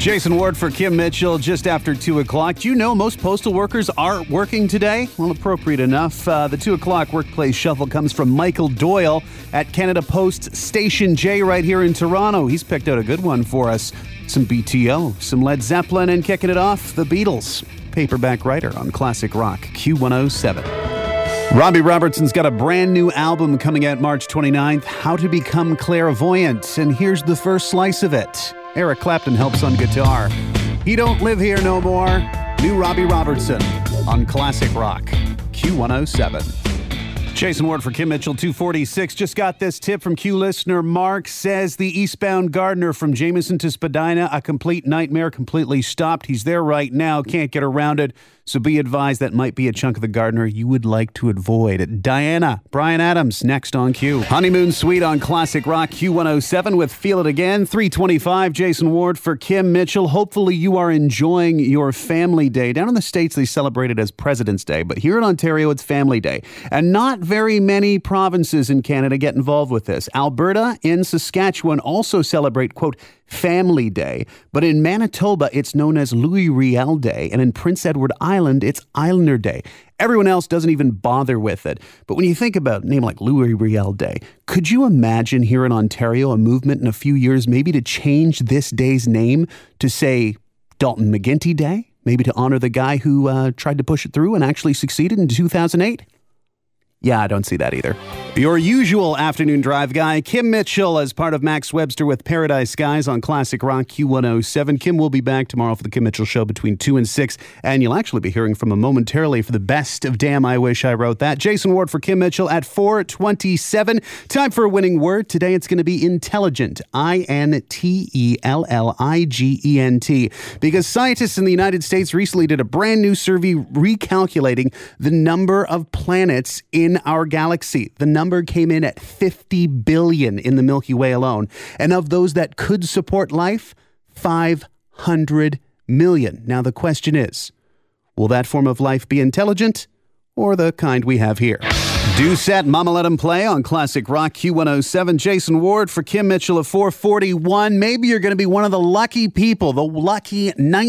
Jason Ward for Kim Mitchell just after 2 o'clock. Do you know most postal workers aren't working today? Well, appropriate enough. The 2 o'clock workplace shuffle comes from Michael Doyle at Canada Post Station J right here in Toronto. He's picked out a good one for us. Some BTO, some Led Zeppelin, and kicking it off, the Beatles. Paperback writer on Classic Rock, Q107. Robbie Robertson's got a brand new album coming out March 29th, How to Become Clairvoyant, and here's the first slice of it. Eric Clapton helps on guitar. He Don't Live Here No More. New Robbie Robertson on Classic Rock, Q107. Jason Ward for Kim Mitchell, 246. Just got this tip from Q listener Mark. Says the eastbound Gardiner from Jameson to Spadina, a complete nightmare, completely stopped. He's there right now, can't get around it. So be advised that might be a chunk of the Gardiner you would like to avoid. Diana, Brian Adams, next on Q. Honeymoon Suite on Classic Rock, Q107 with Feel It Again. 325, Jason Ward for Kim Mitchell. Hopefully you are enjoying your family day. Down in the States, they celebrate it as President's Day, but here in Ontario, it's Family Day. And not very many provinces in Canada get involved with this. Alberta and Saskatchewan also celebrate, quote, Family Day, but in Manitoba, it's known as Louis Riel Day, and in Prince Edward Island, it's Islander Day. Everyone else doesn't even bother with it. But when you think about a name like Louis Riel Day, could you imagine here in Ontario a movement in a few years maybe to change this day's name to, say, Dalton McGuinty Day? Maybe to honor the guy who tried to push it through and actually succeeded in 2008? Yeah, I don't see that either. Your usual afternoon drive guy, Kim Mitchell, as part of Max Webster with Paradise Skies on Classic Rock Q107. Kim will be back tomorrow for the Kim Mitchell Show between 2 and 6, and you'll actually be hearing from him momentarily for the best of Damn I Wish I Wrote That. Jason Ward for Kim Mitchell at 4:27. Time for a winning word. Today it's going to be intelligent. INTELLIGENT. Because scientists in the United States recently did a brand new survey recalculating the number of planets in our galaxy. The number came in at 50 billion in the Milky Way alone. And of those that could support life, 500 million. Now the question is, will that form of life be intelligent or the kind we have here? Do set Mama Let 'Em Play on Classic Rock Q107. Jason Ward for Kim Mitchell at 441. Maybe you're going to be one of the lucky people, the lucky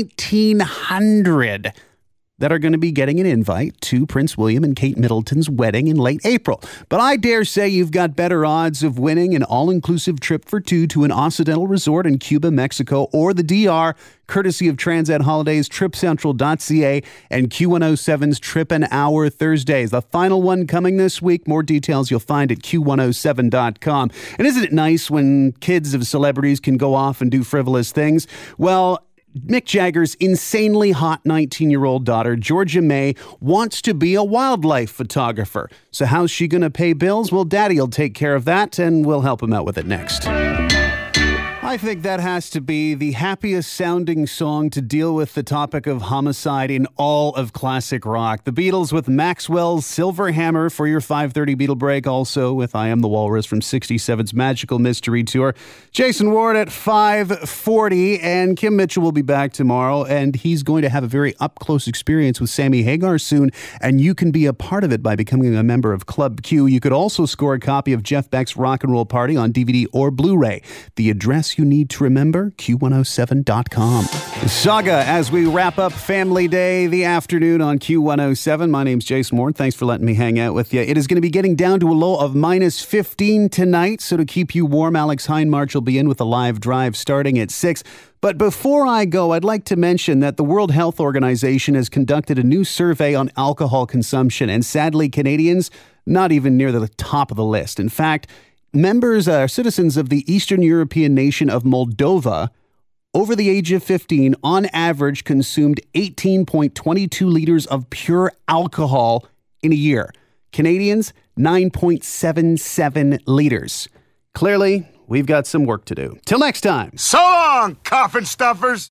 1900 that are going to be getting an invite to Prince William and Kate Middleton's wedding in late April. But I dare say you've got better odds of winning an all-inclusive trip for two to an Occidental resort in Cuba, Mexico, or the DR, courtesy of Transat Holidays, TripCentral.ca, and Q107's Trip an Hour Thursdays. The final one coming this week. More details you'll find at Q107.com. And isn't it nice when kids of celebrities can go off and do frivolous things? Well, Mick Jagger's insanely hot 19-year-old daughter, Georgia May, wants to be a wildlife photographer. So how's she going to pay bills? Well, Daddy will take care of that, and we'll help him out with it next. I think that has to be the happiest sounding song to deal with the topic of homicide in all of classic rock. The Beatles with Maxwell's Silver Hammer for your 5:30 Beatle break. Also with I Am the Walrus from 67's Magical Mystery Tour. Jason Ward at 5:40, and Kim Mitchell will be back tomorrow, and he's going to have a very up-close experience with Sammy Hagar soon, and you can be a part of it by becoming a member of Club Q. You could also score a copy of Jeff Beck's Rock and Roll Party on DVD or Blu-ray. The address you need to remember, Q107.com. Saga, as we wrap up Family Day, the afternoon on Q107. My name's Jason Ward. Thanks for letting me hang out with you. It is going to be getting down to a low of minus 15 tonight, so to keep you warm, Alex Heinmarch will be in with a live drive starting at 6. But before I go, I'd like to mention that the World Health Organization has conducted a new survey on alcohol consumption, and sadly, Canadians, not even near the top of the list. In fact, citizens of the Eastern European nation of Moldova, over the age of 15, on average, consumed 18.22 liters of pure alcohol in a year. Canadians, 9.77 liters. Clearly, we've got some work to do. Till next time. So long, coffin stuffers!